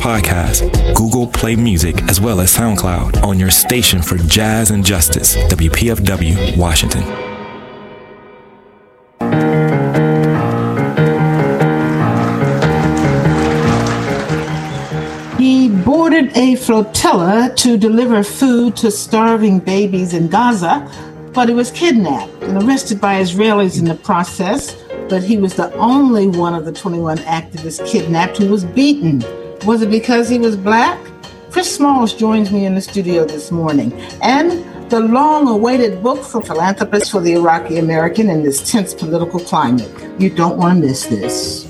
Podcasts, Google Play Music, as well as SoundCloud on your station for jazz and justice, WPFW, Washington. He boarded a flotilla to deliver food to starving babies in Gaza, but he was kidnapped and arrested by Israelis in the process. But he was the only one of the 21 activists kidnapped who was beaten. Was it because he was black? Chris Smalls joins me in the studio this morning. And the long-awaited book from philanthropists for the Iraqi American in this tense political climate. You don't want to miss this.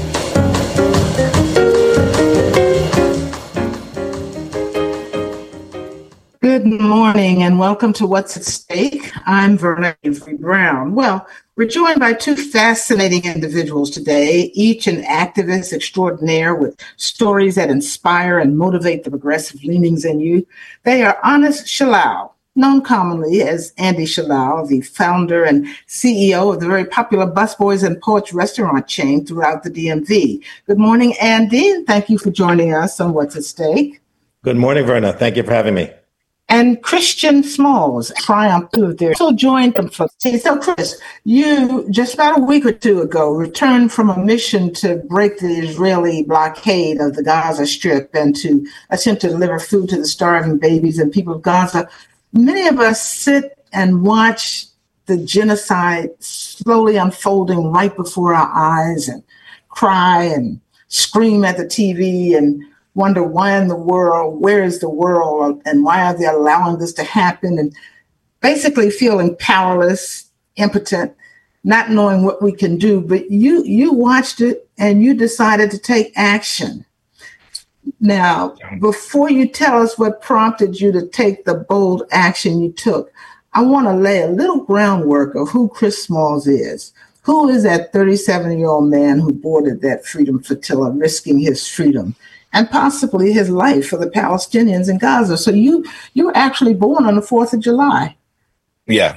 Good morning and welcome to What's at Stake. I'm Verna Avery Brown. Well, we're joined by two fascinating individuals today, each an activist extraordinaire with stories that inspire and motivate the progressive leanings in you. They are Anis Shalal, known commonly as Andy Shalal, the founder and CEO of the very popular Busboys and Poets restaurant chain throughout the DMV. Good morning, Andy, and thank you for joining us on What's at Stake. Good morning, Verna. Thank you for having me. And Christian Smalls, Triumph of there. So joined them for. So Chris, you just about a week or two ago returned from a mission to break the Israeli blockade of the Gaza Strip and to attempt to deliver food to the starving babies and people of Gaza. Many of us sit and watch the genocide slowly unfolding right before our eyes and cry and scream at the TV and wonder why in the world, where is the world, and why are they allowing this to happen, and basically feeling powerless, impotent, not knowing what we can do. But you watched it and you decided to take action. Now, before you tell us what prompted you to take the bold action you took, I want to lay a little groundwork of who Chris Smalls is. Who is that 37-year-old man who boarded that freedom flotilla, risking his freedom and possibly his life for the Palestinians in Gaza? So you were actually born on the 4th of July. Yeah.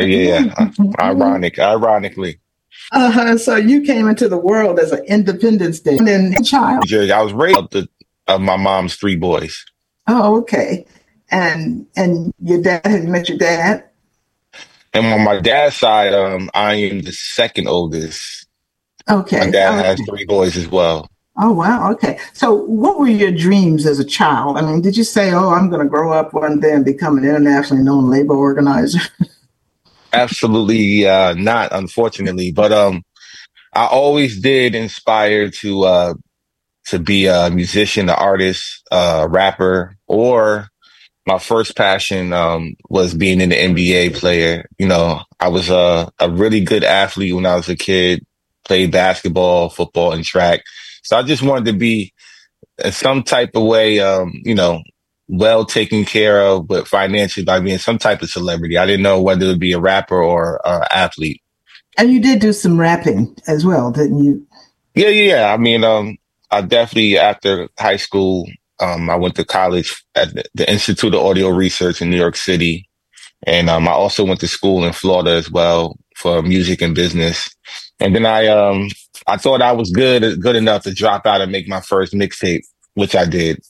Ironically. So you came into the world as an Independence Day child. I was raised of my mom's three boys. Oh, okay. And your dad, have you met your dad? And on my dad's side, I am the second oldest. Okay. My dad has three boys as well. Oh, wow. Okay. So what were your dreams as a child? I mean, did you say, I'm going to grow up one day and become an internationally known labor organizer? Absolutely not, unfortunately. But I always did inspire to be a musician, an artist, a rapper, or my first passion was being an NBA player. You know, I was a really good athlete when I was a kid, played basketball, football, and track. So I just wanted to be in some type of way, well taken care of, but financially by being some type of celebrity. I didn't know whether it would be a rapper or an athlete. And you did do some rapping as well, didn't you? Yeah. I mean, I definitely, after high school, I went to college at the Institute of Audio Research in New York City. And I also went to school in Florida as well for music and business. And then I thought I was good enough to drop out and make my first mixtape, which I did.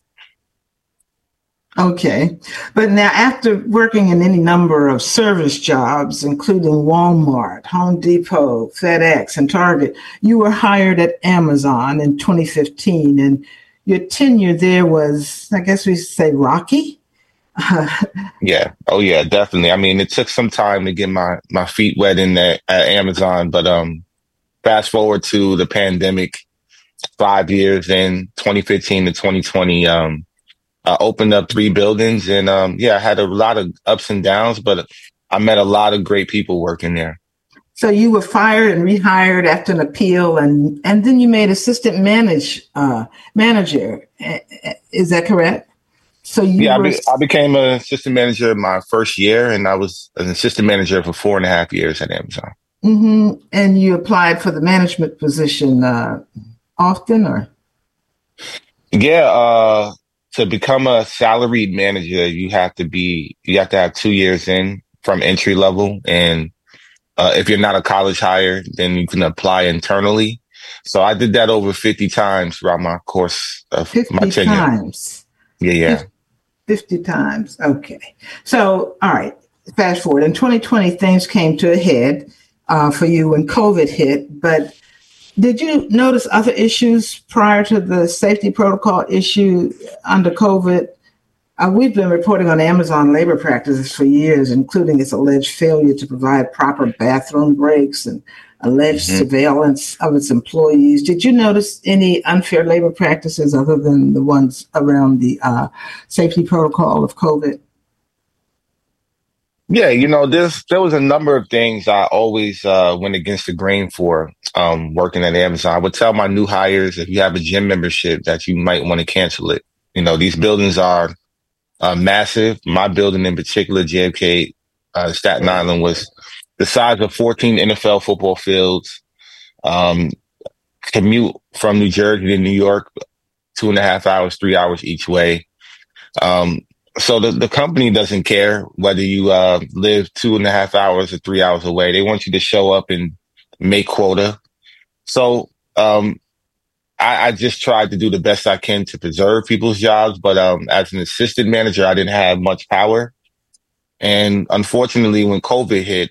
Okay. But now after working in any number of service jobs, including Walmart, Home Depot, FedEx, and Target, you were hired at Amazon in 2015. And your tenure there was, I guess we say, rocky? Yeah. Oh, yeah, definitely. I mean, it took some time to get my feet wet in there at Amazon, but fast forward to the pandemic, 5 years in 2015 to 2020, I opened up 3 buildings and I had a lot of ups and downs, but I met a lot of great people working there. So you were fired and rehired after an appeal, and then you made assistant manager. Is that correct? So I became an assistant manager my first year, and I was an assistant manager for 4.5 years at Amazon. Mm-hmm. And you applied for the management position often, or? Yeah, to become a salaried manager, you have to have 2 years in from entry level, and if you're not a college hire, then you can apply internally. So I did that over 50 times throughout my course of my 50 tenure. times. Yeah. 50 times. Okay. So, all right. Fast forward. In 2020, things came to a head for you when COVID hit. But did you notice other issues prior to the safety protocol issue under COVID? We've been reporting on Amazon labor practices for years, including its alleged failure to provide proper bathroom breaks and alleged surveillance of its employees. Did you notice any unfair labor practices other than the ones around the safety protocol of COVID? Yeah, there was a number of things I always went against the grain for working at Amazon. I would tell my new hires, if you have a gym membership, that you might want to cancel it. These buildings are massive. My building in particular, JFK, Staten Island, was the size of 14 NFL football fields. Commute from New Jersey to New York, 2.5 hours, 3 hours each way. So the company doesn't care whether you live 2.5 hours or 3 hours away. They want you to show up and make quota. So I just tried to do the best I can to preserve people's jobs. But as an assistant manager, I didn't have much power. And unfortunately, when COVID hit,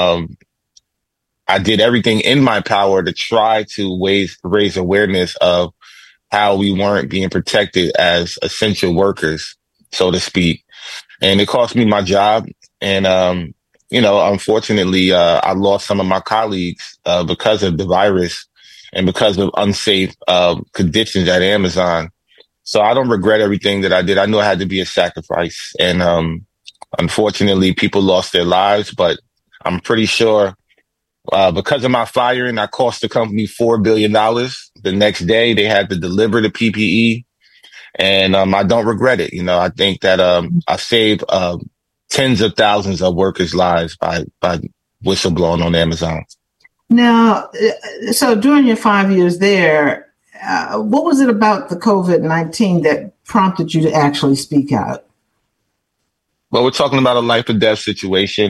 I did everything in my power to try to raise awareness of how we weren't being protected as essential workers, so to speak. And it cost me my job. And, unfortunately, I lost some of my colleagues because of the virus and because of unsafe conditions at Amazon. So I don't regret everything that I did. I knew it had to be a sacrifice. And unfortunately, people lost their lives. But I'm pretty sure because of my firing, I cost the company $4 billion. The next day, they had to deliver the PPE. And I don't regret it. I think that I saved tens of thousands of workers' lives by whistleblowing on Amazon. Now, so during your 5 years there, what was it about the COVID-19 that prompted you to actually speak out? Well, we're talking about a life or death situation.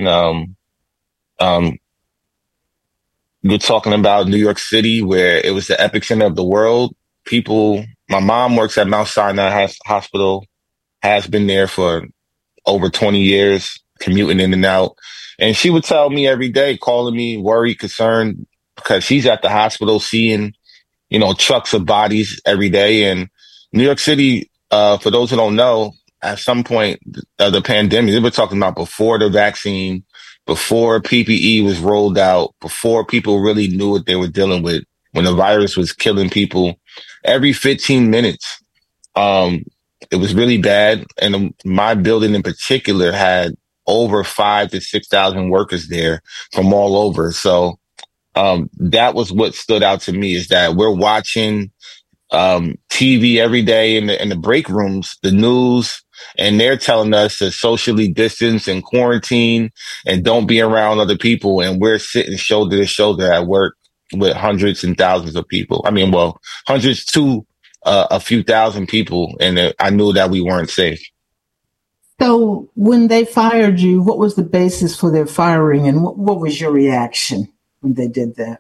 We're talking about New York City, where it was the epicenter of the world. My mom works at Mount Sinai Hospital, has been there for over 20 years, commuting in and out. And she would tell me every day, calling me worried, concerned, because she's at the hospital seeing, trucks of bodies every day. And New York City, for those who don't know, at some point of the pandemic, they were talking about before the vaccine, before PPE was rolled out, before people really knew what they were dealing with, when the virus was killing people. Every 15 minutes, it was really bad. And my building in particular had over 5,000 to 6,000 workers there from all over. So that was what stood out to me, is that we're watching TV every day in the break rooms, the news, and they're telling us to socially distance and quarantine and don't be around other people. And we're sitting shoulder to shoulder at work with hundreds and thousands of people. Hundreds to a few thousand people. And I knew that we weren't safe. So when they fired you, what was the basis for their firing, and what was your reaction when they did that?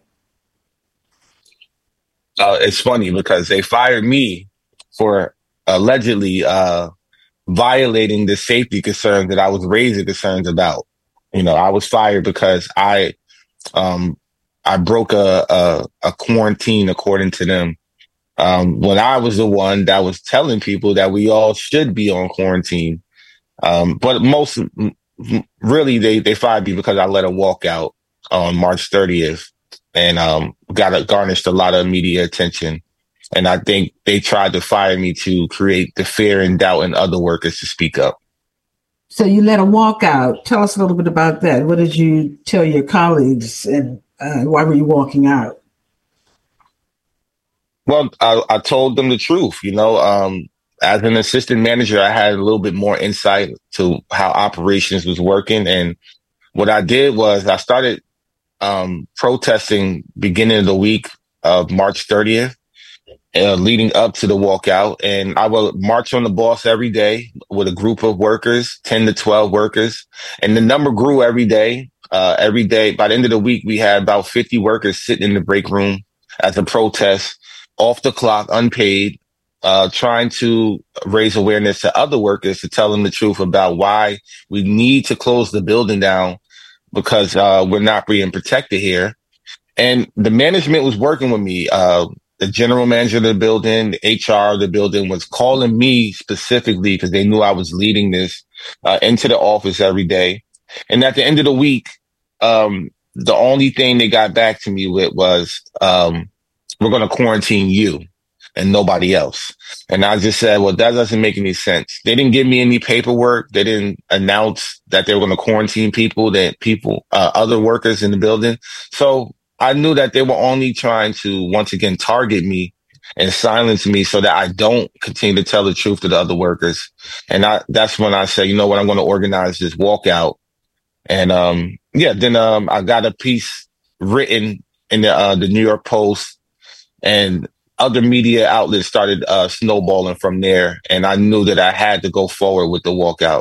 It's funny because they fired me for allegedly violating the safety concerns that I was raising concerns about. I was fired because I broke a quarantine, according to them, when I was the one that was telling people that we all should be on quarantine. But really, they fired me because I let a walkout on March 30th and garnished a lot of media attention. And I think they tried to fire me to create the fear and doubt in other workers to speak up. So you let a walkout. Tell us a little bit about that. What did you tell your colleagues, and why were you walking out? Well, I told them the truth. As an assistant manager, I had a little bit more insight to how operations was working. And what I did was I started protesting beginning of the week of March 30th, leading up to the walkout. And I would march on the boss every day with a group of workers, 10 to 12 workers. And the number grew every day. By the end of the week, we had about 50 workers sitting in the break room. as a protest, off the clock, unpaid, trying to raise awareness to other workers to tell them the truth about why we need to close the building down because we're not being protected here. And the management was working with me. The general manager of the building, the HR of the building was calling me specifically because they knew I was leading this into the office every day. And at the end of the week, the only thing they got back to me with was, we're going to quarantine you and nobody else. And I just said, well, that doesn't make any sense. They didn't give me any paperwork. They didn't announce that they were going to quarantine other workers in the building. So I knew that they were only trying to, once again, target me and silence me so that I don't continue to tell the truth to the other workers. And that's when I said, you know what, I'm going to organize this walkout. And then I got a piece written in the New York Post, and other media outlets started snowballing from there. And I knew that I had to go forward with the walkout.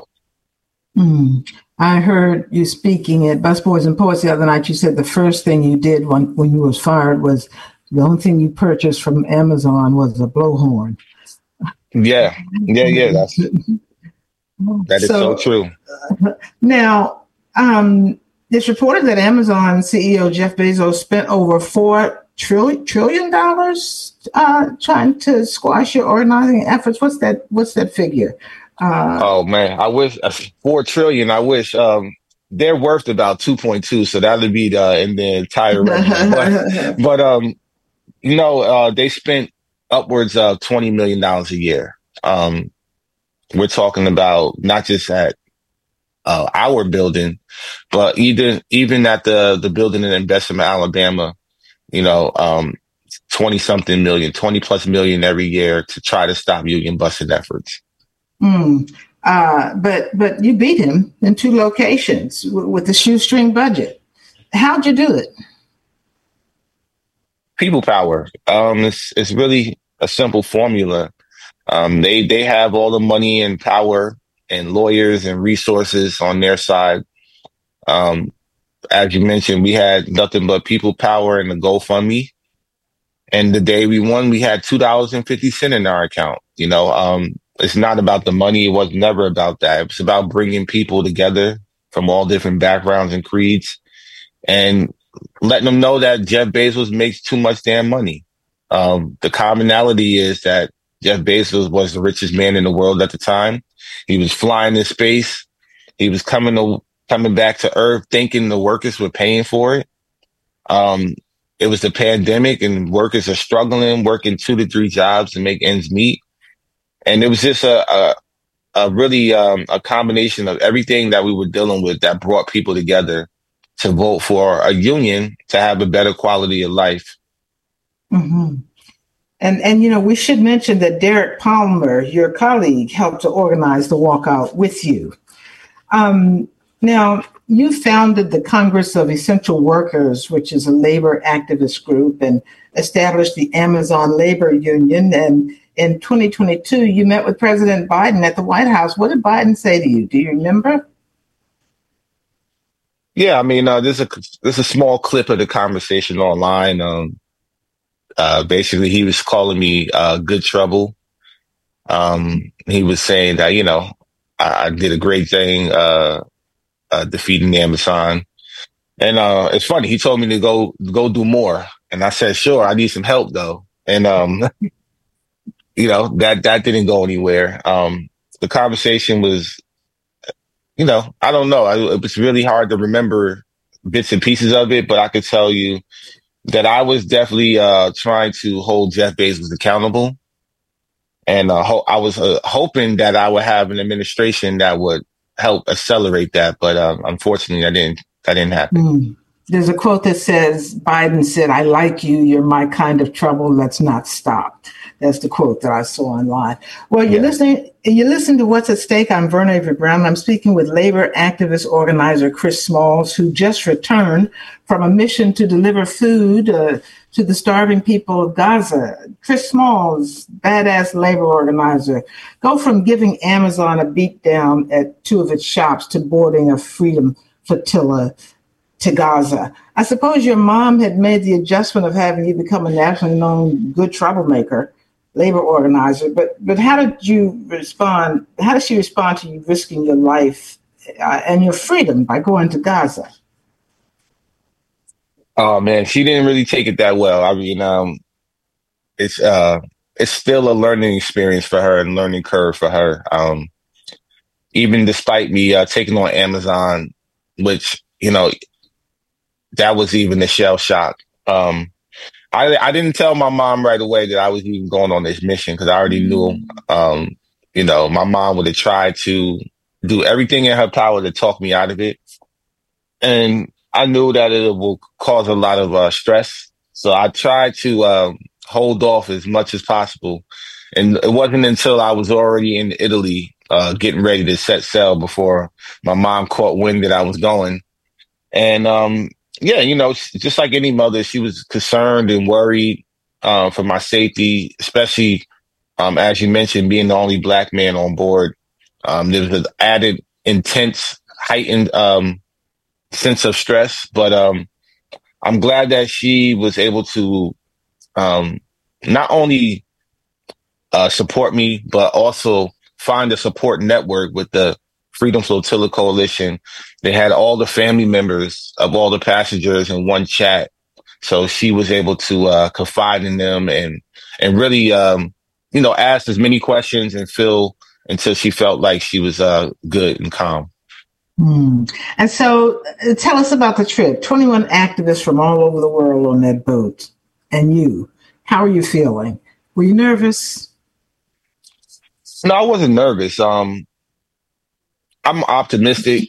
I heard you speaking at Busboys and Poets the other night. You said the first thing you did when you was fired was the only thing you purchased from Amazon was a blowhorn. Yeah. That is so true. Now, it's reported that Amazon CEO Jeff Bezos spent over $4 trillion trying to squash your organizing efforts. What's that figure? Oh man, I wish $4 trillion. I wish they're worth about 2.2, so that would be in the entire revenue. But they spent upwards of $20 million a year. We're talking about not just at our building, but even at the building in Bessemer, Alabama. 20-something million, 20+ million every year to try to stop union busting efforts. But you beat him in 2 locations with the shoestring budget. How'd you do it? People power. It's really a simple formula. They have all the money and power and lawyers and resources on their side. As you mentioned, we had nothing but people power and the GoFundMe. And the day we won, we had $2.50 in our account. It's not about the money. It was never about that. It was about bringing people together from all different backgrounds and creeds and letting them know that Jeff Bezos makes too much damn money. The commonality is that Jeff Bezos was the richest man in the world at the time. He was flying in space. He was coming back to Earth thinking the workers were paying for it. It was the pandemic and workers are struggling, working 2 to 3 jobs to make ends meet. And it was just a combination of everything that we were dealing with that brought people together to vote for a union to have a better quality of life. Mm-hmm. And we should mention that Derek Palmer, your colleague, helped to organize the walkout with you. Now, you founded the Congress of Essential Workers, which is a labor activist group, and established the Amazon Labor Union. And in 2022, you met with President Biden at the White House. What did Biden say to you? Do you remember? Yeah, I mean, there's a small clip of the conversation online. Basically, he was calling me good trouble. He was saying that, I did a great thing defeating Amazon. And it's funny, he told me to go do more. And I said, sure, I need some help, though. And, that didn't go anywhere. The conversation was, I don't know. It was really hard to remember bits and pieces of it, but I could tell you that I was definitely trying to hold Jeff Bezos accountable. And I was hoping that I would have an administration that would help accelerate that. But unfortunately, that didn't happen. There's a quote that says, Biden said, "I like you. You're my kind of trouble. Let's not stop." That's the quote that I saw online. Well, you're listening to What's at Stake. I'm Verna Avery Brown. I'm speaking with labor activist organizer Chris Smalls, who just returned from a mission to deliver food to the starving people of Gaza. Chris Smalls, badass labor organizer, go from giving Amazon a beatdown at 2 of its shops to boarding a freedom flotilla. to Gaza. I suppose your mom had made the adjustment of having you become a nationally known good troublemaker, labor organizer. But how did you respond? How did she respond to you risking your life and your freedom by going to Gaza? Oh man, she didn't really take it that well. I mean, it's still a learning experience for her and learning curve for her. Even despite me taking on Amazon, which that was even a shell shock. I didn't tell my mom right away that I was even going on this mission because I already knew. My mom would have tried to do everything in her power to talk me out of it, and I knew that it will cause a lot of stress. So I tried to hold off as much as possible. And it wasn't until I was already in Italy, getting ready to set sail before my mom caught wind that I was going. And just like any mother, she was concerned and worried for my safety, especially as you mentioned, being the only Black man on board. There was an added intense, heightened sense of stress, but I'm glad that she was able to not only support me, but also find a support network with the Freedom Flotilla Coalition. They had all the family members of all the passengers in one chat, so she was able to confide in them and really ask as many questions and feel until she felt like she was good and calm. And so tell us about the trip. 21 activists from all over the world on that boat. And you, how are you feeling? Were you nervous? No, I wasn't nervous. I'm optimistic.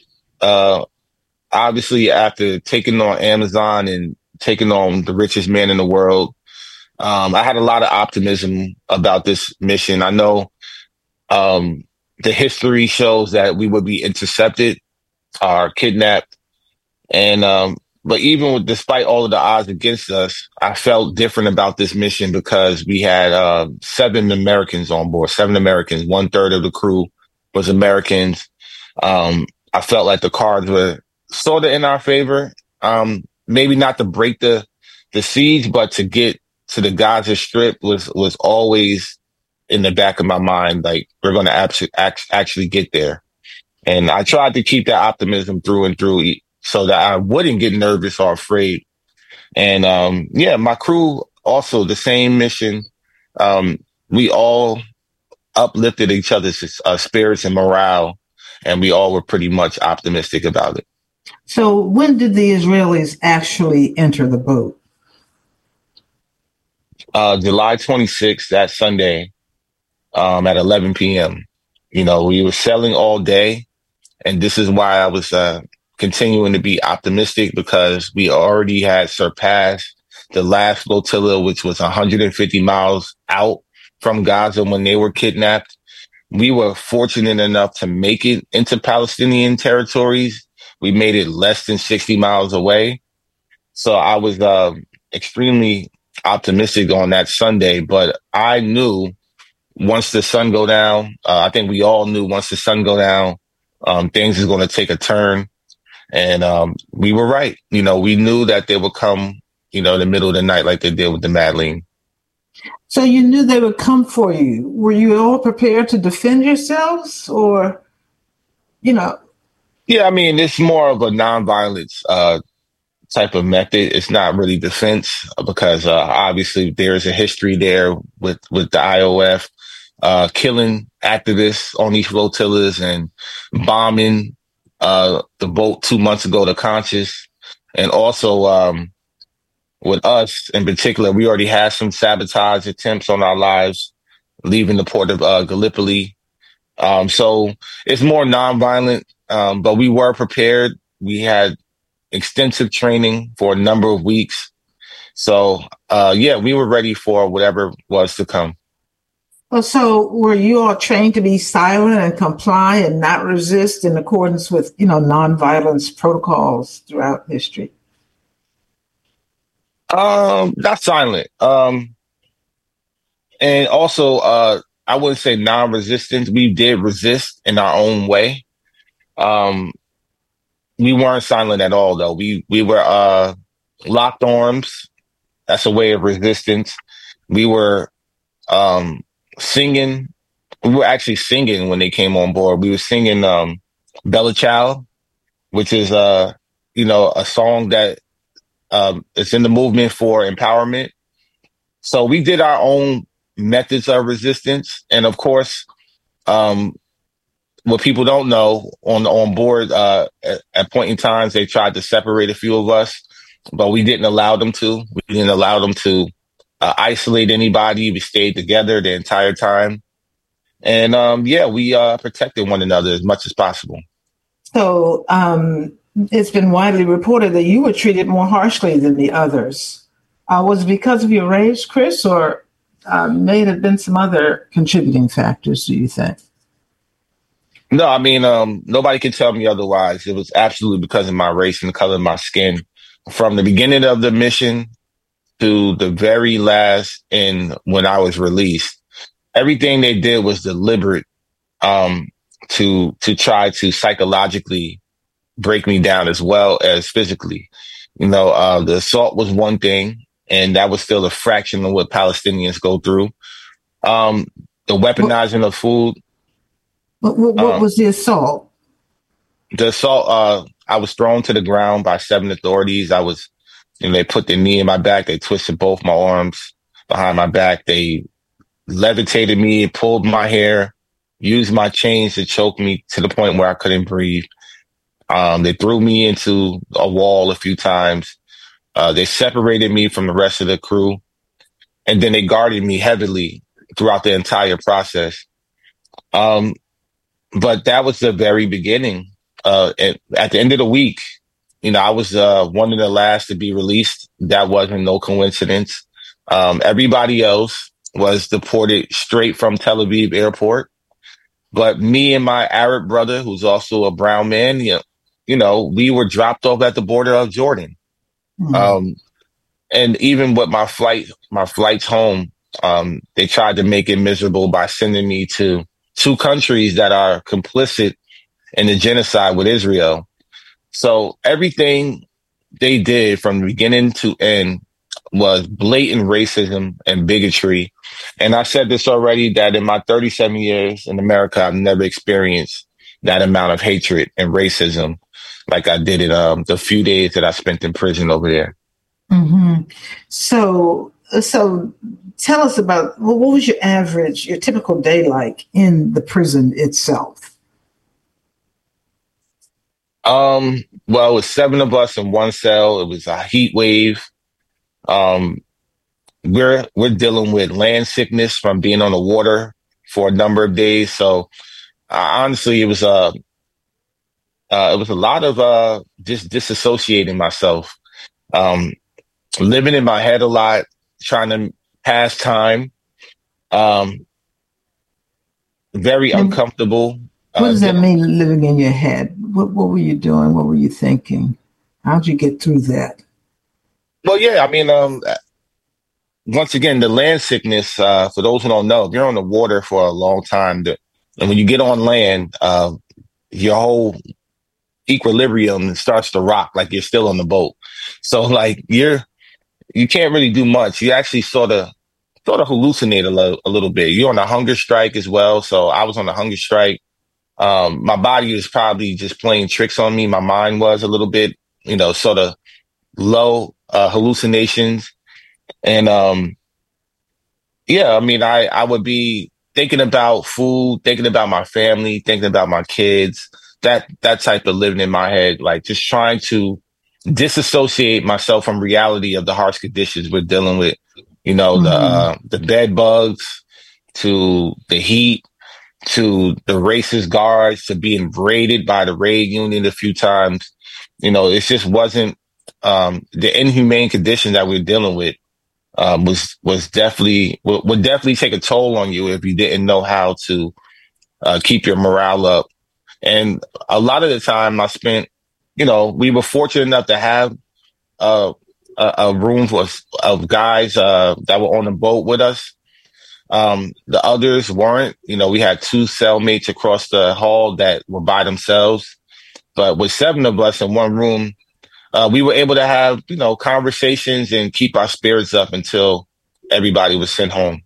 Obviously, after taking on Amazon and taking on the richest man in the world, I had a lot of optimism about this mission. I know the history shows that we would be intercepted or kidnapped. And but despite all of the odds against us, I felt different about this mission because we had 7 Americans on board, 7 Americans, 1/3 of the crew was Americans. I felt like the cards were sort of in our favor. Maybe not to break the siege, but to get to the Gaza Strip was always in the back of my mind. Like, we're going to actually get there. And I tried to keep that optimism through and through so that I wouldn't get nervous or afraid. And my crew also the same mission. We all uplifted each other's spirits and morale, and we all were pretty much optimistic about it. So when did the Israelis actually enter the boat? July 26th, that Sunday, at 11 p.m. We were sailing all day. And this is why I was continuing to be optimistic, because we already had surpassed the last flotilla, which was 150 miles out from Gaza when they were kidnapped. We were fortunate enough to make it into Palestinian territories. We made it less than 60 miles away. So I was extremely optimistic on that Sunday, but I knew once the sun go down, I think we all knew once the sun go down, things is going to take a turn. And we were right. We knew that they would come, in the middle of the night like they did with the Madeleine. So you knew they would come for you. Were you all prepared to defend yourselves or, Yeah, I mean, it's more of a nonviolence type of method. It's not really defense because obviously there's a history there with the IOF killing activists on these flotillas and bombing the boat 2 months ago, the Conscious. And also with us in particular, we already had some sabotage attempts on our lives leaving the port of Gallipoli. So it's more nonviolent, but we were prepared. We had extensive training for a number of weeks. So, we were ready for whatever was to come. Well, so were you all trained to be silent and comply and not resist in accordance with, nonviolence protocols throughout history? Not silent. And also, I wouldn't say non-resistance. We did resist in our own way. We weren't silent at all, though. We were locked arms. That's a way of resistance. We were singing. We were actually singing when they came on board. We were singing Bella Ciao, which is a song that is in the movement for empowerment. So we did our own methods of resistance, and of course, what people don't know on board at point in times they tried to separate a few of us, but we didn't allow them to. We didn't allow them to isolate anybody. We stayed together the entire time, and we protected one another as much as possible. So it's been widely reported that you were treated more harshly than the others. Was it because of your race, Chris, or may it have been some other contributing factors, do you think? No, I mean, nobody can tell me otherwise. It was absolutely because of my race and the color of my skin. From the beginning of the mission to the very last when I was released, everything they did was deliberate to try to psychologically break me down as well as physically. The assault was one thing, and that was still a fraction of what Palestinians go through. The weaponizing of food. What was the assault? The assault, I was thrown to the ground by 7 authorities. They put their knee in my back. They twisted both my arms behind my back. They levitated me and pulled my hair, used my chains to choke me to the point where I couldn't breathe. They threw me into a wall a few times. They separated me from the rest of the crew, and then they guarded me heavily throughout the entire process. But that was the very beginning. At the end of the week, I was one of the last to be released. That wasn't no coincidence. Everybody else was deported straight from Tel Aviv airport. But me and my Arab brother, who's also a brown man, we were dropped off at the border of Jordan. Mm-hmm. And even with my flights home, they tried to make it miserable by sending me to 2 countries that are complicit in the genocide with Israel. So everything they did from the beginning to end was blatant racism and bigotry. And I said this already, that in my 37 years in America, I've never experienced that amount of hatred and racism like I did in the few days that I spent in prison over there. Mm-hmm. So tell us about, what was your typical day like in the prison itself? Well, it was 7 of us in one cell. It was a heat wave. We're dealing with land sickness from being on the water for a number of days. So honestly, it was a lot of just disassociating myself, living in my head a lot, trying to pass time. Very uncomfortable. What does that mean, living in your head? What were you doing? What were you thinking? How'd you get through that? Well, yeah, I mean, once again, the land sickness, for those who don't know, if you're on the water for a long time, and when you get on land, your whole equilibrium starts to rock like you're still on the boat. So like you can't really do much. You actually sort of hallucinate a little bit. You're on a hunger strike as well. So I was on a hunger strike. My body was probably just playing tricks on me. My mind was a little bit, sort of low hallucinations. And I would be thinking about food, thinking about my family, thinking about my kids, that type of living in my head, like just trying to disassociate myself from reality of the harsh conditions we're dealing with, the bed bugs, to the heat, to the racist guards, to being raided by the raid union a few times. It just wasn't the inhumane conditions that we're dealing with would definitely take a toll on you if you didn't know how to keep your morale up. And a lot of the time I spent, we were fortunate enough to have a room of guys that were on the boat with us. The others weren't. We had 2 cellmates across the hall that were by themselves. But with 7 of us in one room, we were able to have, conversations and keep our spirits up until everybody was sent home.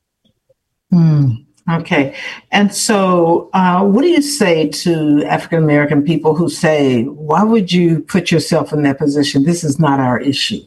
Okay. And so what do you say to African-American people who say, why would you put yourself in that position? This is not our issue.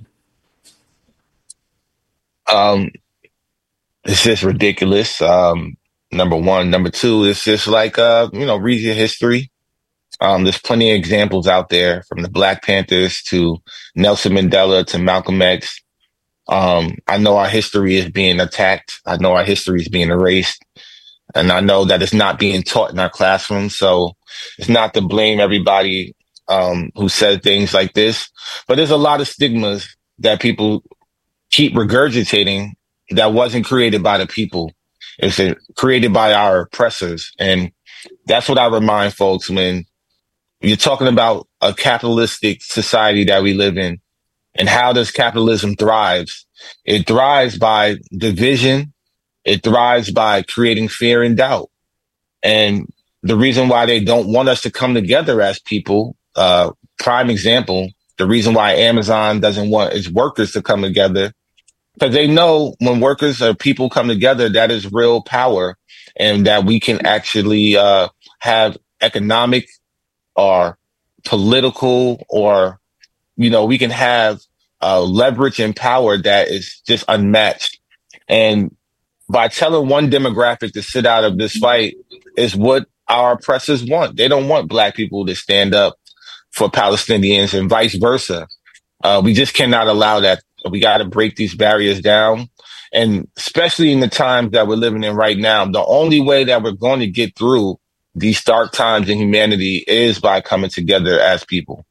It's just ridiculous. Number one. Number two, it's just like, read your history. There's plenty of examples out there, from the Black Panthers to Nelson Mandela to Malcolm X. I know our history is being attacked. I know our history is being erased. And I know that it's not being taught in our classrooms. So it's not to blame everybody who said things like this. But there's a lot of stigmas that people keep regurgitating that wasn't created by the people. It's created by our oppressors. And that's what I remind folks when you're talking about a capitalistic society that we live in. And how does capitalism thrive? It thrives by division. It thrives by creating fear and doubt. And the reason why they don't want us to come together as people, prime example, the reason why Amazon doesn't want its workers to come together, because they know when workers or people come together, that is real power, and that we can actually have economic or political, or, we can have leverage and power that is just unmatched. And by telling one demographic to sit out of this fight is what our oppressors want. They don't want Black people to stand up for Palestinians and vice versa. We just cannot allow that. We got to break these barriers down. And especially in the times that we're living in right now, the only way that we're going to get through these dark times in humanity is by coming together as people.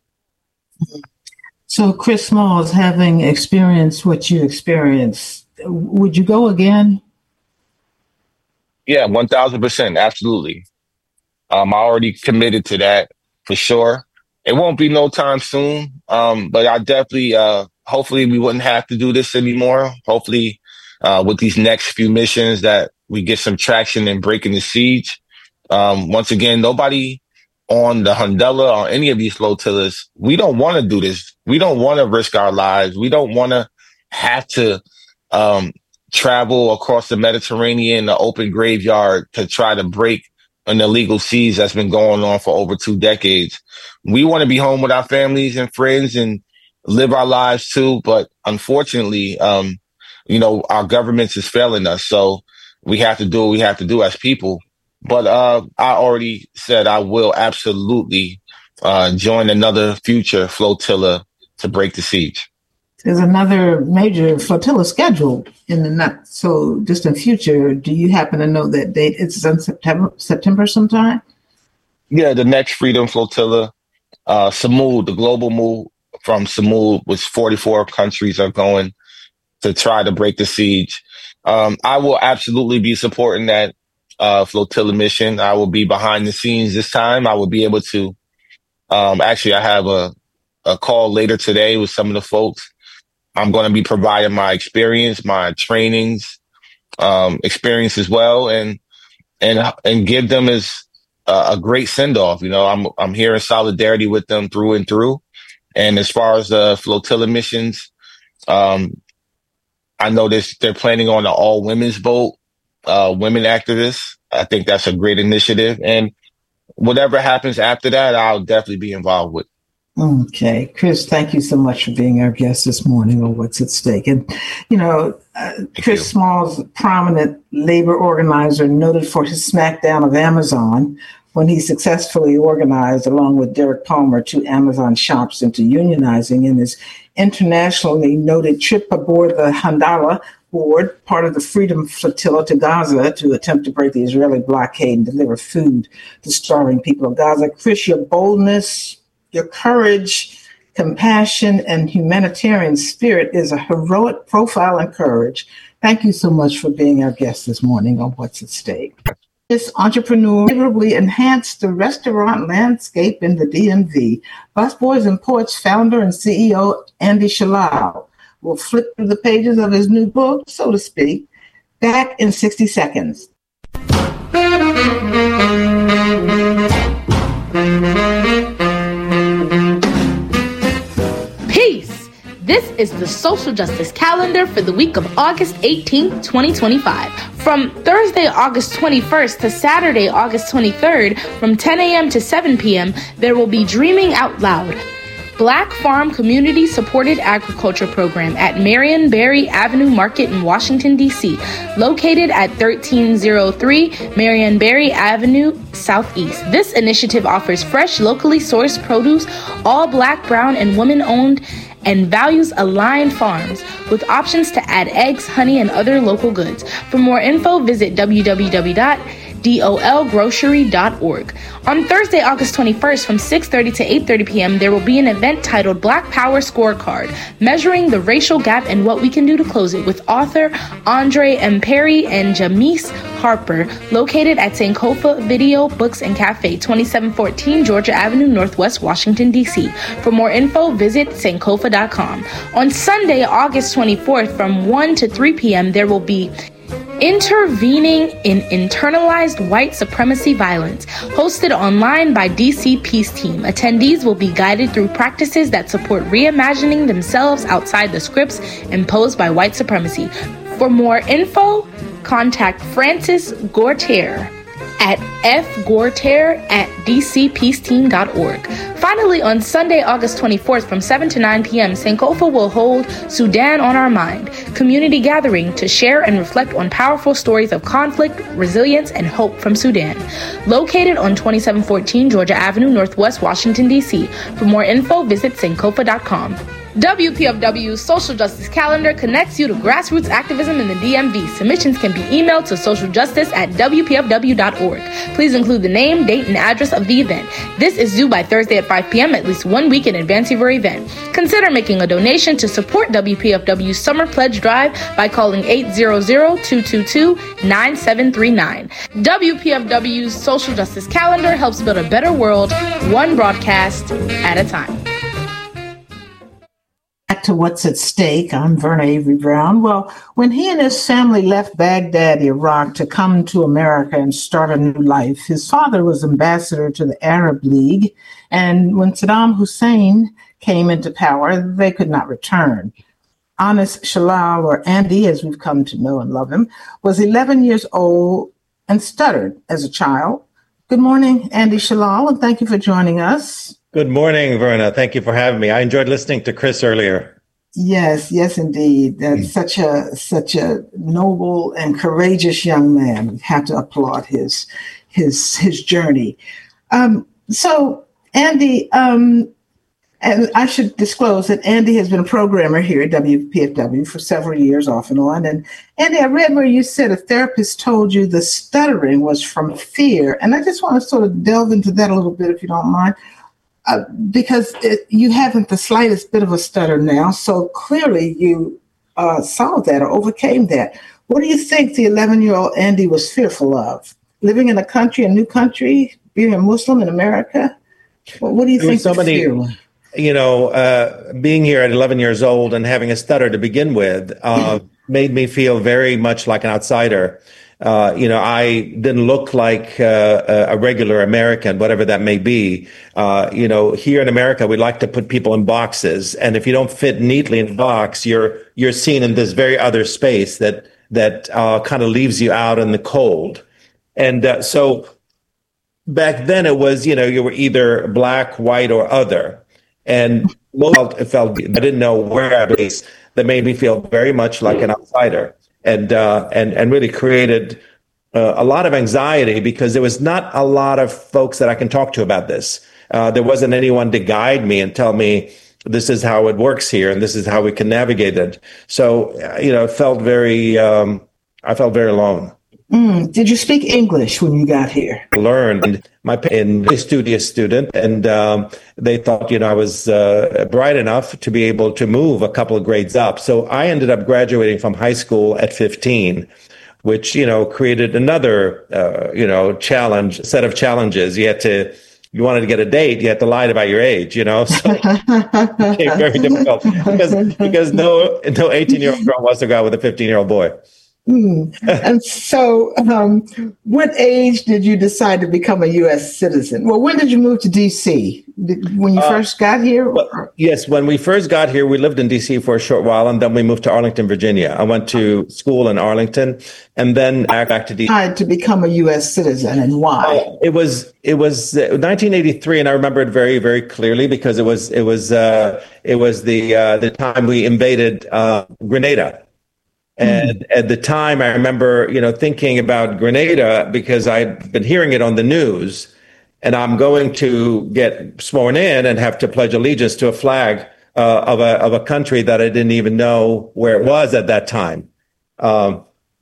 So, Chris Smalls, having experienced what you experienced, would you go again? Yeah, 1,000%. Absolutely. I'm already committed to that for sure. It won't be no time soon. But I definitely, hopefully we wouldn't have to do this anymore. Hopefully, with these next few missions that we get some traction in breaking the siege. Once again, nobody on the Hundela or any of these flotillas, we don't want to do this. We don't want to risk our lives. We don't want to have to travel across the Mediterranean, the open graveyard, to try to break an illegal siege that's been going on for over 2 decades. We want to be home with our families and friends and live our lives too. But unfortunately, our governments is failing us. So we have to do what we have to do as people. But I already said I will absolutely join another future flotilla to break the siege. There's another major flotilla scheduled in the not so distant future. Do you happen to know that date? It's in September sometime? Yeah, the next Freedom Flotilla, Samud, the global move from Samud, which 44 countries are going to try to break the siege. I will absolutely be supporting that flotilla mission. I will be behind the scenes this time. I will be able to, actually, I have a call later today with some of the folks. I'm going to be providing my experience, my trainings, experience as well, and give them as a great send off. I'm here in solidarity with them through and through. And as far as the flotilla missions, I know they're planning on an all women's boat, women activists. I think that's a great initiative. And whatever happens after that, I'll definitely be involved with. Okay. Chris, thank you so much for being our guest this morning on What's at Stake. And, Chris Smalls, prominent labor organizer, noted for his smackdown of Amazon when he successfully organized, along with Derek Palmer, 2 Amazon shops into unionizing, in his internationally noted trip aboard the Handala board, part of the Freedom Flotilla, to Gaza to attempt to break the Israeli blockade and deliver food to starving people of Gaza. Chris, your boldness, your courage, compassion, and humanitarian spirit is a heroic profile and courage. Thank you so much for being our guest this morning on What's at Stake. This entrepreneur favorably enhanced the restaurant landscape in the DMV. Busboys and Ports founder and CEO Andy Shalal will flip through the pages of his new book, so to speak, back in 60 seconds. is the Social Justice Calendar for the week of August 18th, 2025. From Thursday, August 21st to Saturday, August 23rd, from 10 a.m. to 7 p.m., there will be Dreaming Out Loud, Black Farm Community Supported Agriculture Program at Marion Barry Avenue Market in Washington, D.C., located at 1303 Marion Barry Avenue Southeast. This initiative offers fresh, locally sourced produce, all Black, brown, and women-owned, and values-aligned farms with options to add eggs, honey, and other local goods. For more info, visit www.dolgrocery.org. On Thursday, August 21st, from 6:30 to 8:30 p.m., there will be an event titled Black Power Scorecard, Measuring the Racial Gap and What We Can Do to Close It, with author Andre M. Perry and Jamise Harper, located at Sankofa Video Books and Cafe, 2714 Georgia Avenue, Northwest Washington, D.C. For more info, visit sankofa.com. On Sunday, August 24th, from 1 to 3 p.m., there will be Intervening in Internalized White Supremacy Violence, hosted online by DC Peace Team. Attendees will be guided through practices that support reimagining themselves outside the scripts imposed by white supremacy. For more info, contact Francis Gorter at fgorter@dcpeaceteam.org. Finally, on Sunday, August 24th, from 7 to 9 p.m., Sankofa will hold Sudan on Our Mind, community gathering to share and reflect on powerful stories of conflict, resilience, and hope from Sudan. Located on 2714 Georgia Avenue, Northwest Washington, D.C. For more info, visit sankofa.com. WPFW's Social Justice Calendar connects you to grassroots activism in the DMV. Submissions can be emailed to socialjustice@wpfw.org. Please include the name, date, and address of the event. This is due by Thursday at 5 p.m. at least 1 week in advance of your event. Consider making a donation to support WPFW's Summer Pledge Drive by calling 800-222-9739. WPFW's Social Justice Calendar helps build a better world, one broadcast at a time. Back to what's at stake. I'm Verna Avery Brown. Well, when he and his family left Baghdad, Iraq, to come to America and start a new life, his father was ambassador to the Arab League, and when Saddam Hussein came into power, they could not return. Anis Shalal, or Andy, as we've come to know and love him, was 11 years old and stuttered as a child. Good morning, Andy Shalal, and thank you for joining us. Good morning, Verna. Thank you for having me. I enjoyed listening to Chris earlier. Yes, indeed. That's such a noble and courageous young man. We have to applaud his journey. So, Andy, and I should disclose that Andy has been a programmer here at WPFW for several years, off and on. And Andy, I read where you said a therapist told you the stuttering was from fear, and I just want to sort of delve into that a little bit, if you don't mind. Because you haven't the slightest bit of a stutter now, so clearly you solved that or overcame that. What do you think the 11-year-old Andy was fearful of? Living in a new country, being a Muslim in America? What do you think the fear was? Being here at 11 years old and having a stutter to begin with made me feel very much like an outsider. I didn't look like a regular American, whatever that may be. Here in America, we like to put people in boxes, and if you don't fit neatly in a box, you're seen in this very other space that kind of leaves you out in the cold. And so back then, it was you were either black, white, or other, and I didn't know where I was. That made me feel very much like an outsider. And really created a lot of anxiety because there was not a lot of folks that I can talk to about this. There wasn't anyone to guide me and tell me this is how it works here and this is how we can navigate it. So, it felt I felt very alone. Did you speak English when you got here? Learned. A studious student, and they thought, I was bright enough to be able to move a couple of grades up. So I ended up graduating from high school at 15, which, created another, set of challenges. You wanted to get a date, you had to lie about your age, so it became very difficult because no 18-year-old girl wants to go out with a 15-year-old boy. And so, what age did you decide to become a U.S. citizen? Well, when did you move to D.C.? When you first got here? Yes, when we first got here, we lived in D.C. for a short while, and then we moved to Arlington, Virginia. I went to school in Arlington, and then back to D.C. To become a U.S. citizen, and why? It was 1983, and I remember it very, very clearly because it was the time we invaded Grenada. And at the time, I remember, thinking about Grenada because I'd been hearing it on the news, and I'm going to get sworn in and have to pledge allegiance to a flag of a country that I didn't even know where it was at that time. I'm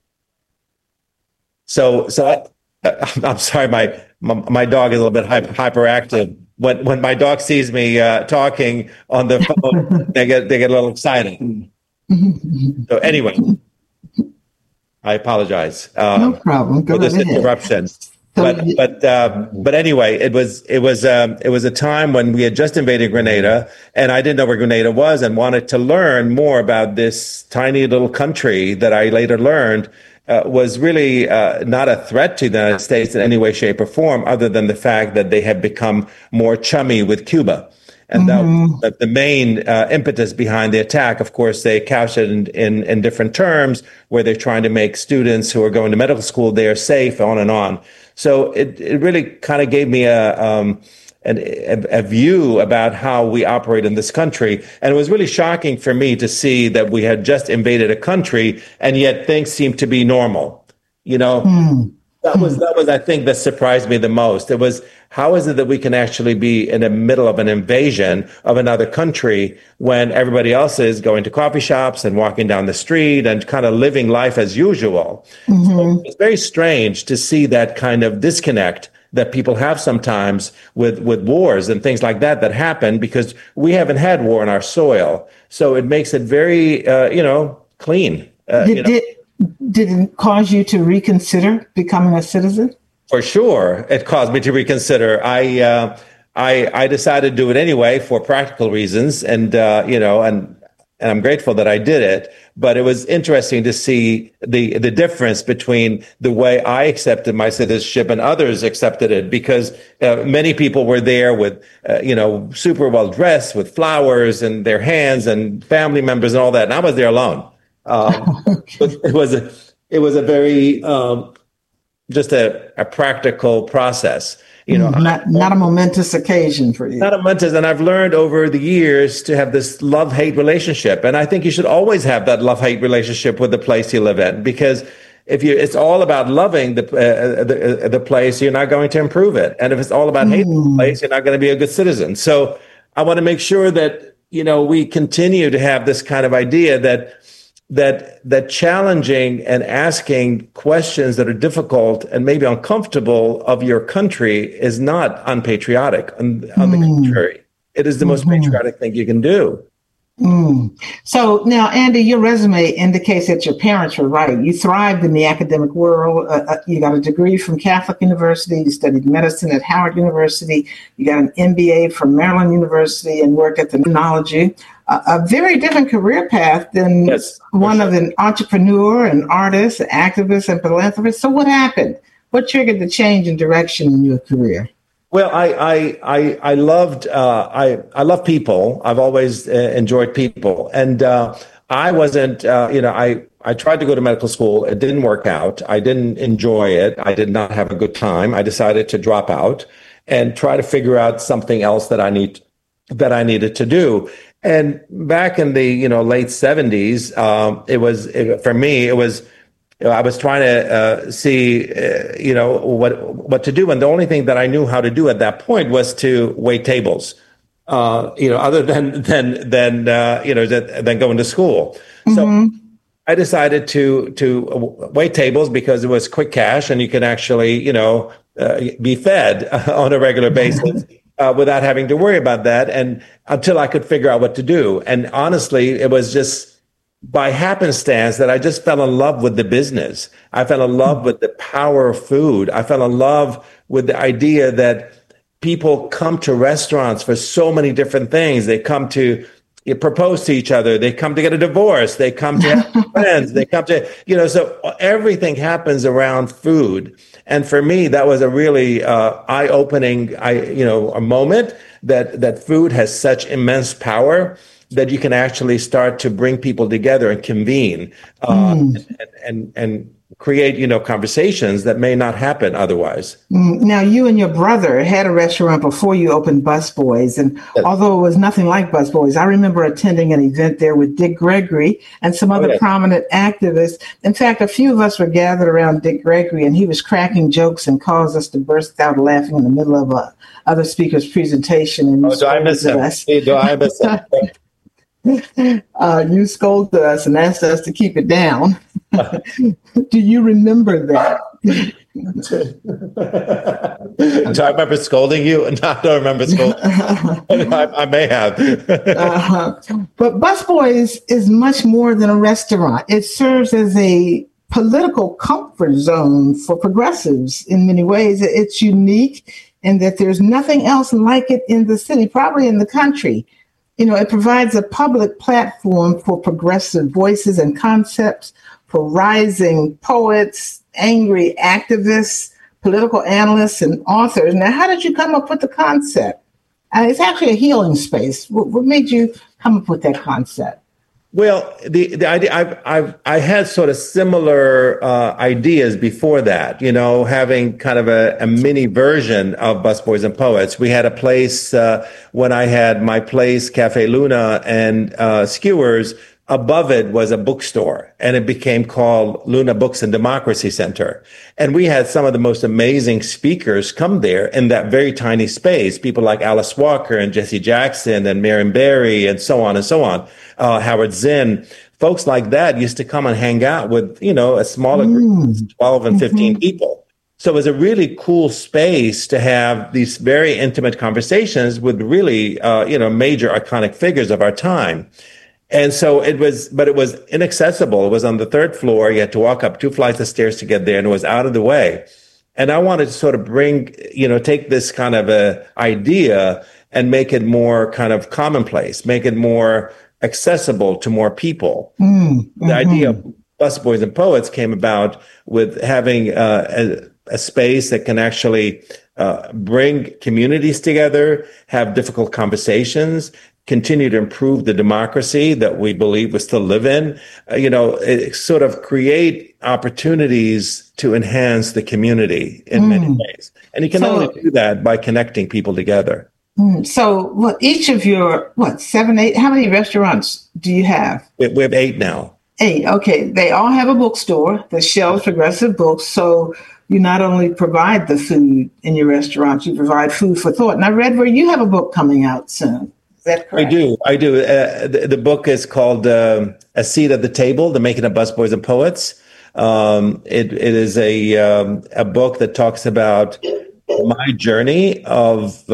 sorry, my dog is a little bit hyperactive. When my dog sees me talking on the phone, they get a little excited. So anyway, I apologize. No problem. Go for this ahead. interruption. But anyway, it was a time when we had just invaded Grenada, and I didn't know where Grenada was, and wanted to learn more about this tiny little country that I later learned was really not a threat to the United States in any way, shape, or form, other than the fact that they had become more chummy with Cuba. And that was the main impetus behind the attack. Of course, they couched it in different terms, where they're trying to make students who are going to medical school there safe, on and on. So it really kind of gave me a view about how we operate in this country. And it was really shocking for me to see that we had just invaded a country, and yet things seemed to be normal. That was, I think, that surprised me the most. It was, how is it that we can actually be in the middle of an invasion of another country when everybody else is going to coffee shops and walking down the street and kind of living life as usual? So it's very strange to see that kind of disconnect that people have sometimes with wars and things like that happen, because we haven't had war in our soil. So it makes it very, clean. Did it cause you to reconsider becoming a citizen? For sure, it caused me to reconsider. I decided to do it anyway for practical reasons, and I'm grateful that I did it. But it was interesting to see the difference between the way I accepted my citizenship and others accepted it, because many people were there with super well dressed with flowers in their hands and family members and all that, and I was there alone. It was a very just a practical process, not a momentous occasion for you. Not a momentous, and I've learned over the years to have this love-hate relationship, and I think you should always have that love-hate relationship with the place you live in, because it's all about loving the place, you're not going to improve it, and if it's all about hating the place, you're not going to be a good citizen. So I want to make sure that we continue to have this kind of idea that challenging and asking questions that are difficult and maybe uncomfortable of your country is not unpatriotic. On the contrary, it is the most patriotic thing you can do. So now, Andy, your resume indicates that your parents were right. You thrived in the academic world. You got a degree from Catholic University. You studied medicine at Howard University. You got an MBA from Maryland University and worked at the Technology. A very different career path than one of an entrepreneur, an artist, an activist, and philanthropist. So what happened? What triggered the change in direction in your career? Well, I love people. I've always enjoyed people, and I wasn't. I tried to go to medical school. It didn't work out. I didn't enjoy it. I did not have a good time. I decided to drop out and try to figure out something else that I needed to do. And back in the late 70s, for me it was. I was trying to see, what to do, and the only thing that I knew how to do at that point was to wait tables, other than going to school. So I decided to wait tables because it was quick cash, and you can actually, be fed on a regular basis. Without having to worry about that, and until I could figure out what to do. And honestly, it was just by happenstance that I just fell in love with the business. I fell in love with the power of food. I fell in love with the idea that people come to restaurants for so many different things. They come to propose to each other. They come to get a divorce. They come to have friends. They come to, so everything happens around food. And for me, that was a really eye-opening, a moment that food has such immense power that you can actually start to bring people together and convene and create, conversations that may not happen otherwise. Now, you and your brother had a restaurant before you opened Busboys. And although it was nothing like Busboys, I remember attending an event there with Dick Gregory and some other prominent activists. In fact, a few of us were gathered around Dick Gregory, and he was cracking jokes and caused us to burst out laughing in the middle of other speaker's presentation. And do I miss him? Do I miss him? You scolded us and asked us to keep it down. Do you remember that? Do I remember scolding you? No, I don't remember scolding. I may have. But Busboys is much more than a restaurant. It serves as a political comfort zone for progressives in many ways. It's unique in that there's nothing else like it in the city, probably in the country. It provides a public platform for progressive voices and concepts, for rising poets, angry activists, political analysts, and authors. Now, how did you come up with the concept? It's actually a healing space. What made you come up with that concept? Well, the idea, I had sort of similar ideas before that, having kind of a mini version of Busboys and Poets. We had a place when I had my place, Cafe Luna and Skewers. Above it was a bookstore, and it became called Luna Books and Democracy Center. And we had some of the most amazing speakers come there in that very tiny space. People like Alice Walker and Jesse Jackson and Marion Barry and so on and so on. Howard Zinn, folks like that used to come and hang out with, a smaller group, 12 and 15 people. So it was a really cool space to have these very intimate conversations with really, major iconic figures of our time. And so it was inaccessible. It was on the third floor. You had to walk up 2 flights of stairs to get there, and it was out of the way. And I wanted to sort of take this kind of a idea and make it more kind of commonplace, make it more accessible to more people. The idea of Busboys and Poets came about with having a space that can actually bring communities together, have difficult conversations, continue to improve the democracy that we believe we still live in, sort of create opportunities to enhance the community in many ways. And you can only do that by connecting people together. So each of your, 7, 8, how many restaurants do you have? We have 8 now. 8, okay. They all have a bookstore that shelves progressive books. So you not only provide the food in your restaurants, you provide food for thought. And I read where you have a book coming out soon. That correct? I do. The book is called A Seat at the Table, The Making of Busboys and Poets. It is a book that talks about my journey of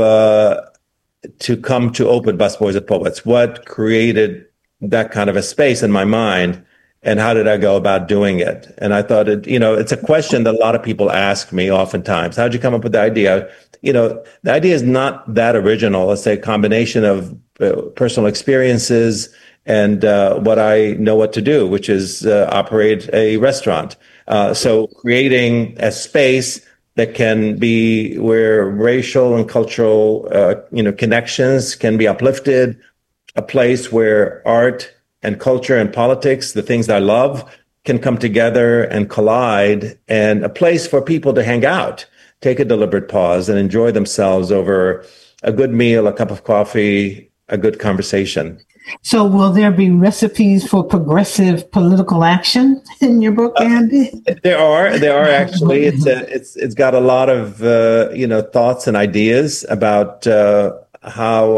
to come to open Busboys and Poets. What created that kind of a space in my mind, and how did I go about doing it? And I thought it's a question that a lot of people ask me oftentimes. How'd you come up with the idea? The idea is not that original. It's a combination of personal experiences and what I know what to do, which is operate a restaurant. So creating a space that can be where racial and cultural, connections can be uplifted, a place where art and culture and politics, the things I love, can come together and collide, and a place for people to hang out, take a deliberate pause, and enjoy themselves over a good meal, a cup of coffee, a good conversation. So will there be recipes for progressive political action in your book, Andy? There are actually. It's got a lot of thoughts and ideas about how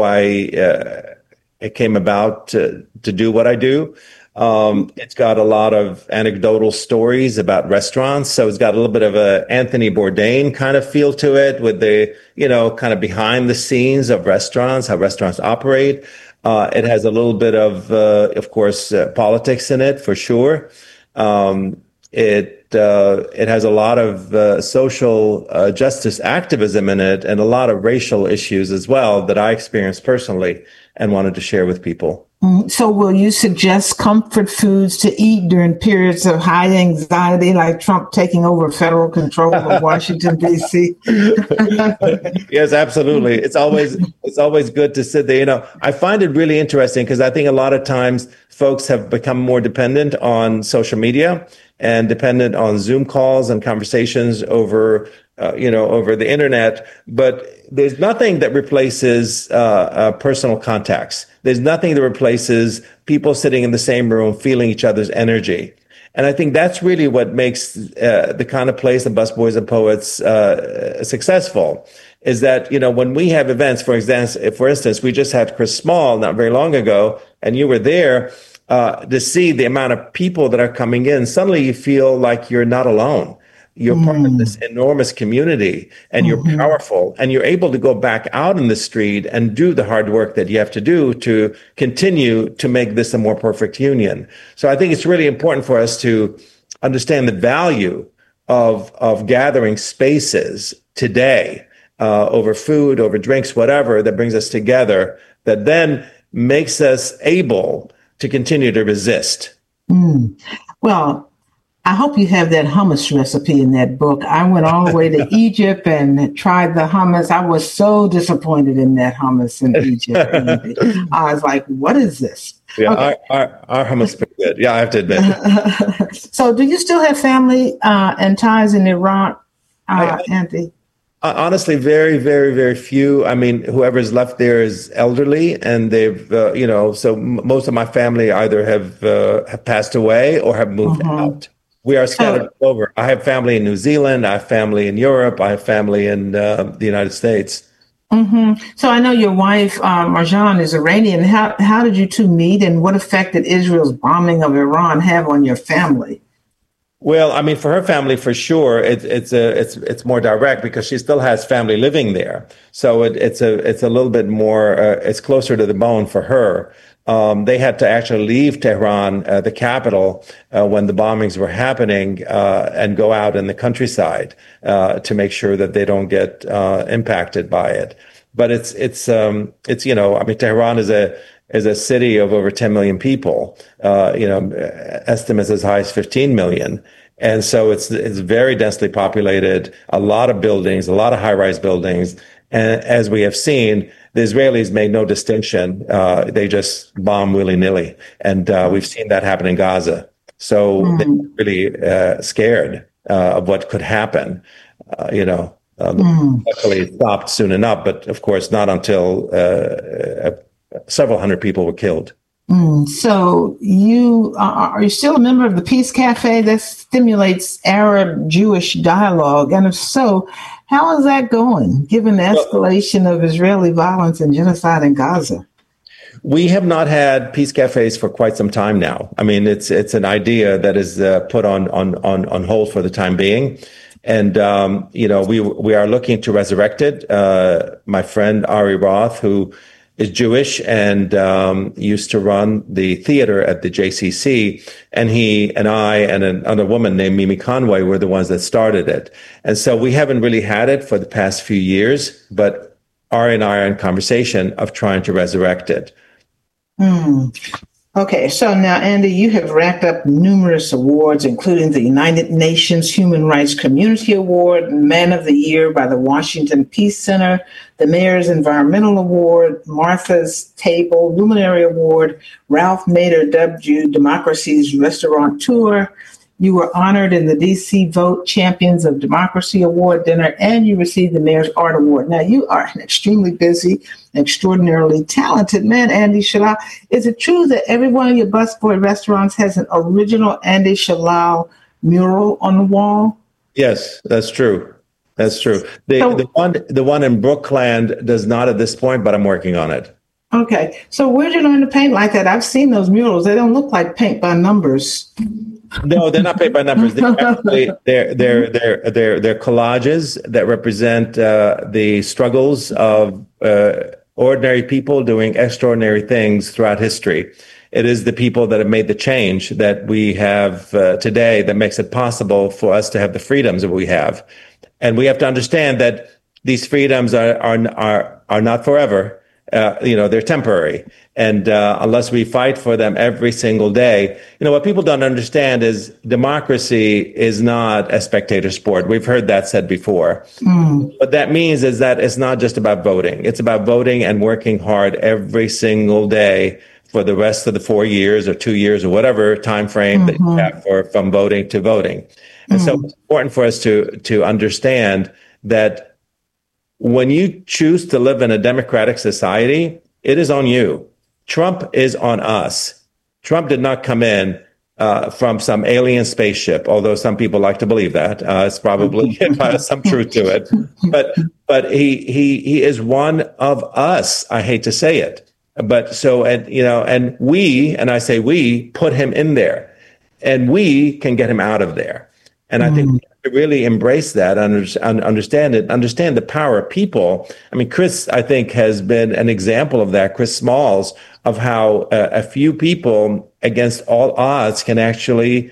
it came about to do what I do. It's got a lot of anecdotal stories about restaurants. So it's got a little bit of a Anthony Bourdain kind of feel to it, with the, kind of behind the scenes of restaurants, how restaurants operate. It has a little bit of course, politics in it, for sure. It has a lot of social justice activism in it, and a lot of racial issues as well that I experienced personally and wanted to share with people. So will you suggest comfort foods to eat during periods of high anxiety, like Trump taking over federal control of Washington, D.C.? Yes, absolutely. It's always good to sit there. You know, I find it really interesting because I think a lot of times folks have become more dependent on social media and dependent on Zoom calls and conversations over over the internet. But there's nothing that replaces personal contacts. There's nothing that replaces people sitting in the same room, feeling each other's energy. And I think that's really what makes the kind of place the Busboys and Poets successful. Is that, you know, when we have events, for instance, we just had Chris Small not very long ago, and you were there to see the amount of people that are coming in. Suddenly you feel like you're not alone. You're part of this enormous community, and you're powerful, and you're able to go back out in the street and do the hard work that you have to do to continue to make this a more perfect union. So I think it's really important for us to understand the value of gathering spaces today, over food, over drinks, whatever, that brings us together, that then makes us able to continue to resist. Well, I hope you have that hummus recipe in that book. I went all the way to Egypt and tried the hummus. I was so disappointed in that hummus in Egypt. I was like, what is this? Yeah, okay. our hummus is pretty good. Yeah, I have to admit. So do you still have family and ties in Iraq, Andy? Honestly, very, very, very few. I mean, whoever's left there is elderly, and they've, so most of my family either have passed away or have moved out. We are scattered over. I have family in New Zealand. I have family in Europe. I have family in the United States. So I know your wife, Marjan, is Iranian. How did you two meet, and what effect did Israel's bombing of Iran have on your family? Well, I mean, for her family, for sure, it's more direct because she still has family living there. So it's a little bit more. It's closer to the bone for her. They had to actually leave Tehran, the capital, when the bombings were happening, and go out in the countryside to make sure that they don't get impacted by it. But it's Tehran is a city of over 10 million people. Estimates as high as 15 million. And so it's very densely populated, a lot of buildings, a lot of high-rise buildings. And as we have seen, the Israelis made no distinction. They just bomb willy-nilly. And we've seen that happen in Gaza. So they're really scared of what could happen. Luckily it stopped soon enough, but of course not until several hundred people were killed. So are you still a member of the Peace Cafe that stimulates Arab-Jewish dialogue? And if so, how is that going, given the escalation of Israeli violence and genocide in Gaza? We have not had peace cafes for quite some time now. I mean, it's an idea that is put on hold for the time being. And, we are looking to resurrect it. My friend Ari Roth, who is Jewish and used to run the theater at the JCC. And he and I and another woman named Mimi Conway were the ones that started it. And so we haven't really had it for the past few years, but Ari and I are in conversation of trying to resurrect it. Okay, so now, Andy, you have racked up numerous awards, including the United Nations Human Rights Community Award, Man of the Year by the Washington Peace Center, the Mayor's Environmental Award, Martha's Table Luminary Award, Ralph Nader dubbed you Democracy's Restaurateur. You were honored in the DC Vote Champions of Democracy Award dinner, and you received the Mayor's Art Award. Now, you are an extremely busy, extraordinarily talented man, Andy Shalal. Is it true that every one of your busboy restaurants has an original Andy Shalal mural on the wall? Yes, that's true. That's true. The one in Brookland does not at this point, but I'm working on it. Okay. So where did you learn to paint like that? I've seen those murals. They don't look like paint by numbers. No, they're not paint by numbers. They're collages that represent the struggles of ordinary people doing extraordinary things throughout history. It is the people that have made the change that we have today that makes it possible for us to have the freedoms that we have. And we have to understand that these freedoms are not forever. they're temporary. And unless we fight for them every single day, what people don't understand is democracy is not a spectator sport. We've heard that said before. What that means is that it's not just about voting. It's about voting and working hard every single day for the rest of the 4 years or 2 years or whatever time frame that you have from voting to voting. And so it's important for us to understand that when you choose to live in a democratic society, it is on you. Trump is on us. Trump did not come in from some alien spaceship, although some people like to believe that. It's probably some truth to it. But he is one of us. I hate to say it. But so, and we, and I say we, put him in there. And we can get him out of there. And I think we have to really embrace that, understand it, understand the power of people. I mean, Chris, I think, has been an example of that, Chris Smalls, of how a few people against all odds can actually,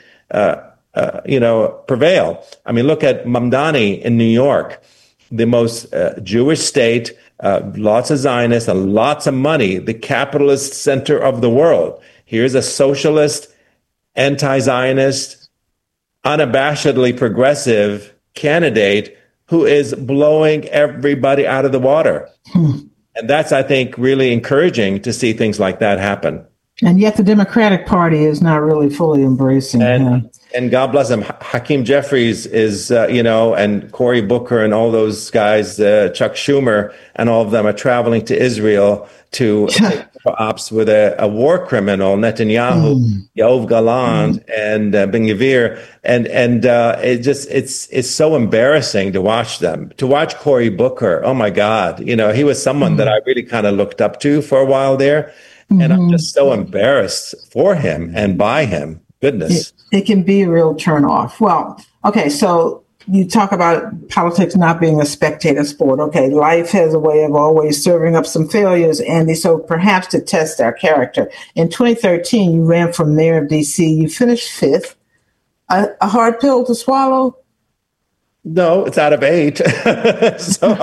prevail. I mean, look at Mamdani in New York, the most Jewish state, lots of Zionists and lots of money, the capitalist center of the world. Here's a socialist, anti-Zionist, unabashedly progressive candidate who is blowing everybody out of the water. And that's, I think, really encouraging to see things like that happen. And yet the Democratic Party is not really fully embracing him. And God bless him. Hakeem Jeffries is, and Cory Booker and all those guys, Chuck Schumer and all of them are traveling to Israel to ops with a war criminal, Netanyahu, Yoav Gallant, and Ben Gvir. And it's so embarrassing to watch them, to watch Cory Booker. Oh my God. He was someone that I really kind of looked up to for a while there. And I'm just so embarrassed for him and by him. Goodness. It can be a real turnoff. Well, okay, so you talk about politics not being a spectator sport. Okay, life has a way of always serving up some failures, Andy, so perhaps to test our character. In 2013, you ran for mayor of D.C. You finished fifth. A hard pill to swallow? No, it's out of 8. So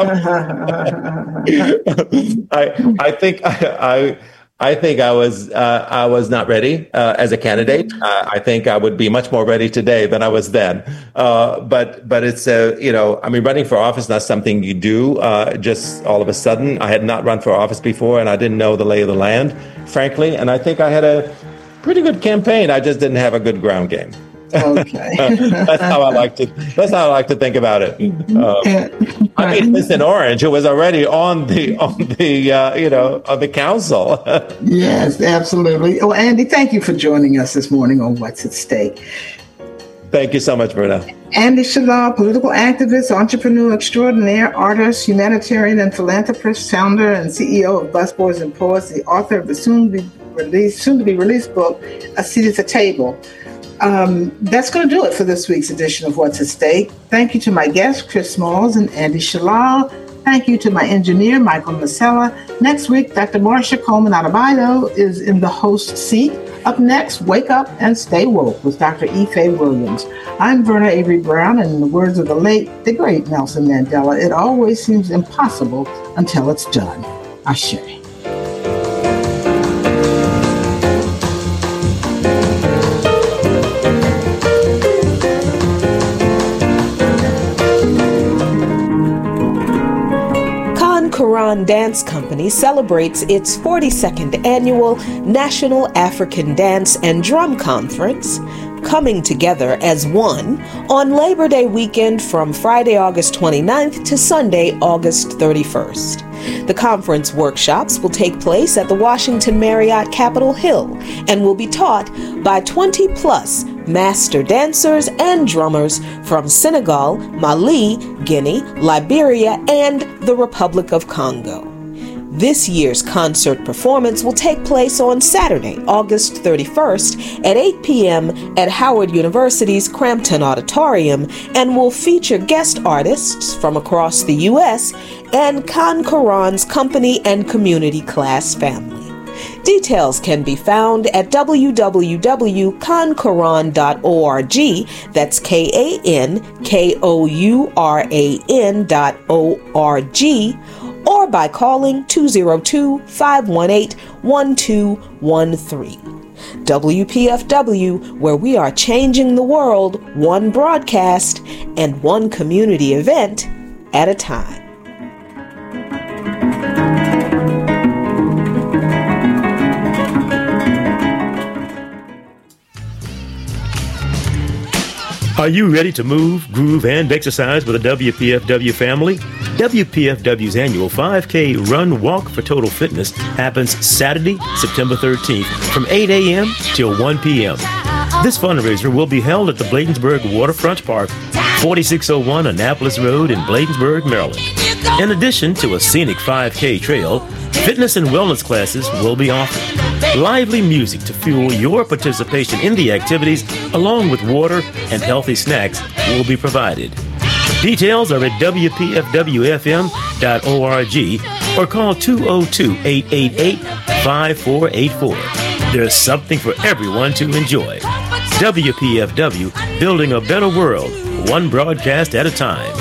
I think I was not ready as a candidate. I think I would be much more ready today than I was then. But it's running for office is not something you do just all of a sudden. I had not run for office before, and I didn't know the lay of the land, frankly. And I think I had a pretty good campaign. I just didn't have a good ground game. Okay. That's how I like to think about it. I mean, Vincent Orange, who was already on the council. Yes, absolutely. Oh, Andy, thank you for joining us this morning on What's at Stake. Thank you so much, Verna. Andy Shalal, political activist, entrepreneur extraordinaire, artist, humanitarian, and philanthropist, founder and CEO of Busboys and Poets, the author of the soon-to-be-released book, A Seat at the Table. That's going to do it for this week's edition of What's at Stake. Thank you to my guests, Chris Smalls and Andy Shalal. Thank you to my engineer, Michael Masella. Next week, Dr. Marcia Coleman Adebayo is in the host seat. Up next, Wake Up and Stay Woke with Dr. Ife Williams. I'm Verna Avery Brown, and in the words of the late, the great Nelson Mandela, it always seems impossible until it's done. Ashe. Quran Dance Company celebrates its 42nd annual National African Dance and Drum Conference, coming together as one on Labor Day weekend from Friday, August 29th to Sunday, August 31st. The conference workshops will take place at the Washington Marriott Capitol Hill and will be taught by 20-plus master dancers and drummers from Senegal, Mali, Guinea, Liberia, and the Republic of Congo. This year's concert performance will take place on Saturday, August 31st at 8 p.m. at Howard University's Crampton Auditorium and will feature guest artists from across the U.S. and Khan Quran's company and community class family. Details can be found at www.kankoran.org, that's KANKOURAN.org, or by calling 202-518-1213. WPFW, where we are changing the world one broadcast and one community event at a time. Are you ready to move, groove, and exercise with the WPFW family? WPFW's annual 5K Run Walk for Total Fitness happens Saturday, September 13th from 8 a.m. till 1 p.m. This fundraiser will be held at the Bladensburg Waterfront Park, 4601 Annapolis Road in Bladensburg, Maryland. In addition to a scenic 5K trail, fitness and wellness classes will be offered. Lively music to fuel your participation in the activities, along with water and healthy snacks, will be provided. Details are at WPFWFM.org or call 202-888-5484. There's something for everyone to enjoy. WPFW, building a better world, one broadcast at a time.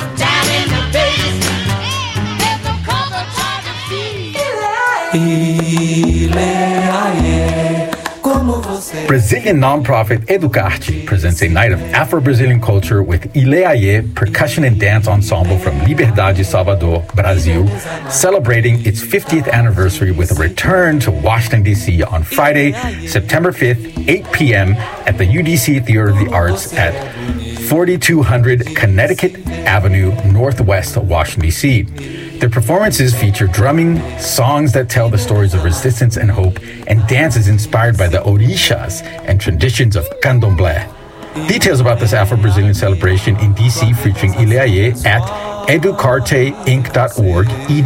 Brazilian nonprofit Educarte presents a night of Afro-Brazilian culture with Ileaie percussion and dance ensemble from Liberdade, Salvador, Brazil, celebrating its 50th anniversary with a return to Washington, D.C. on Friday, September 5th, 8 p.m. at the UDC Theater of the Arts at 4200 Connecticut Avenue, Northwest, Washington, D.C. Their performances feature drumming, songs that tell the stories of resistance and hope, and dances inspired by the orishas and traditions of candomblé. Details about this Afro-Brazilian celebration in DC featuring Ileaie at educarteinc.org,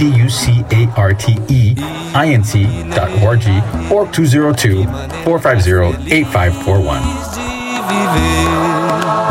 educarteinc.org, or 202-450-8541.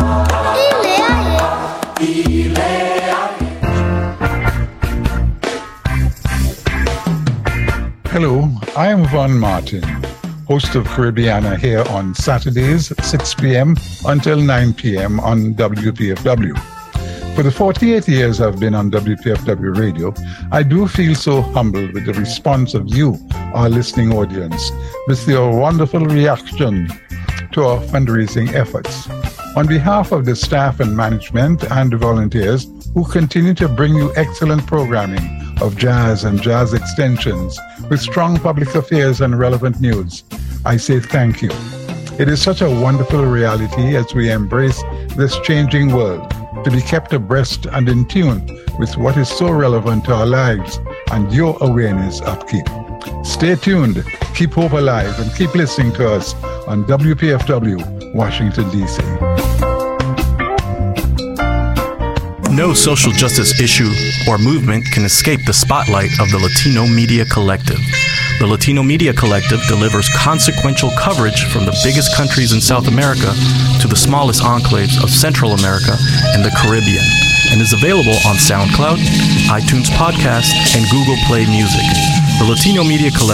Hello, I am Von Martin, host of Caribbeana here on Saturdays at 6 p.m. until 9 p.m. on WPFW. For the 48 years I've been on WPFW radio, I do feel so humbled with the response of you, our listening audience, with your wonderful reaction to our fundraising efforts. On behalf of the staff and management and the volunteers who continue to bring you excellent programming of jazz and jazz extensions with strong public affairs and relevant news, I say thank you. It is such a wonderful reality as we embrace this changing world to be kept abreast and in tune with what is so relevant to our lives and your awareness upkeep. Stay tuned, keep hope alive, and keep listening to us on WPFW, Washington, D.C. No social justice issue or movement can escape the spotlight of the Latino Media Collective. The Latino Media Collective delivers consequential coverage from the biggest countries in South America to the smallest enclaves of Central America and the Caribbean, and is available on SoundCloud, iTunes Podcast, and Google Play Music. The Latino Media Collective